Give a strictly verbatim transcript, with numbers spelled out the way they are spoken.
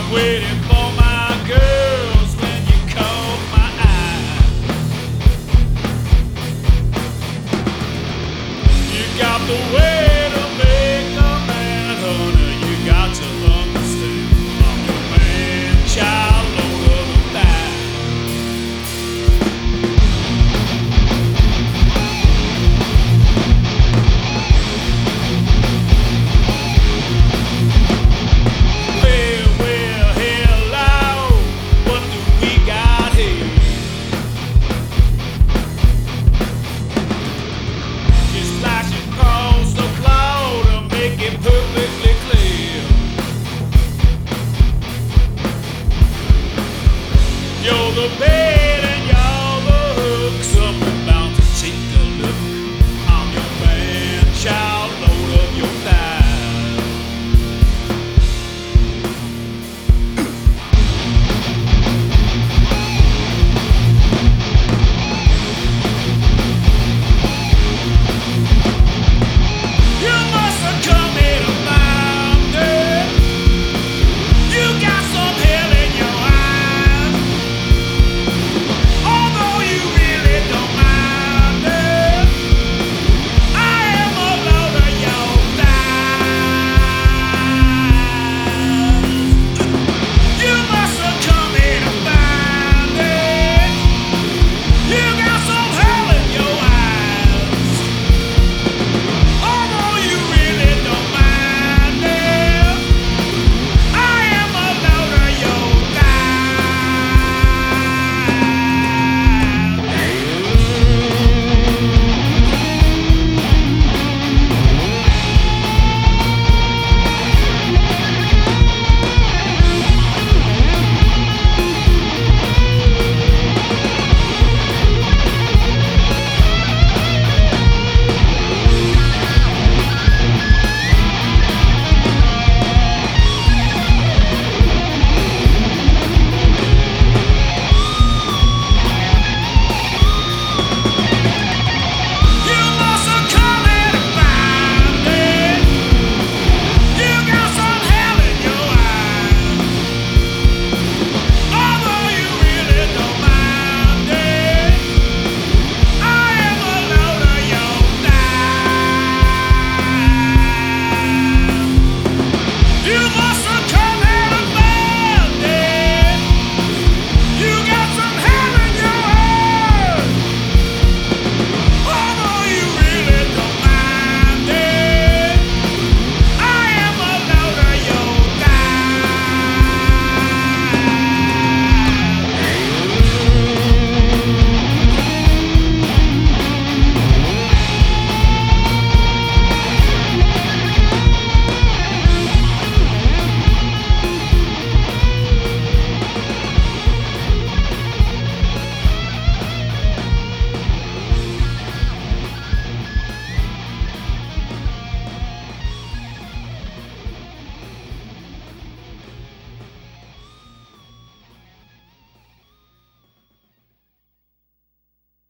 Waiting for my girls when you caught my eye. You got the way to make a man, honey. You got to understand. I'm your man, child, lower the back. Well, well, hello, what do we got here? Just flash across the cloud and make it perfectly clear. You're the best.